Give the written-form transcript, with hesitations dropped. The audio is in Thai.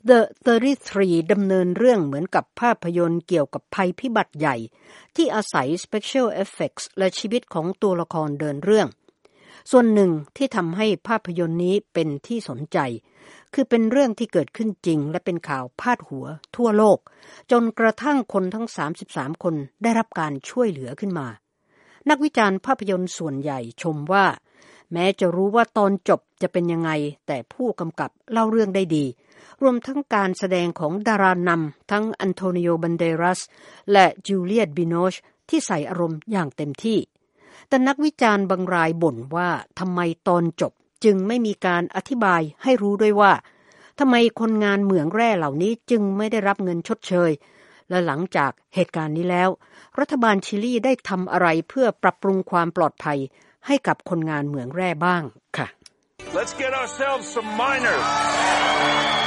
The 33 ดำเนินเรื่องเหมือนกับภาพยนตร์เกี่ยวกับภัยพิบัติใหญ่ที่อาศัย Special Effects และชีวิตของตัวละครเดินเรื่องส่วนหนึ่งที่ทำให้ภาพยนตร์นี้เป็นที่สนใจคือเป็นเรื่องที่เกิดขึ้นจริงและเป็นข่าวพาดหัวทั่วโลกจนกระทั่งคนทั้ง33คนได้รับการช่วยเหลือขึ้นมานักวิจารณ์ภาพยนตร์ส่วนใหญ่ชมว่าแม้จะรู้ว่าตอนจบจะเป็นยังไงแต่ผู้กำกับเล่าเรื่องได้ดีรวมทั้งการแสดงของดารานำทั้งอันโทนิโอ บันเดรัสและจูเลียต บิโนชที่ใส่อารมณ์อย่างเต็มที่แต่นักวิจารณ์บางรายบ่นว่าทำไมตอนจบจึงไม่มีการอธิบายให้รู้ด้วยว่าทำไมคนงานเหมืองแร่เหล่านี้จึงไม่ได้รับเงินชดเชยและหลังจากเหตุการณ์นี้แล้วรัฐบาลชิลีได้ทำอะไรเพื่อปรับปรุงความปลอดภัยให้กับคนงานเหมืองแร่บ้างค่ะ Let's get ourselves some miners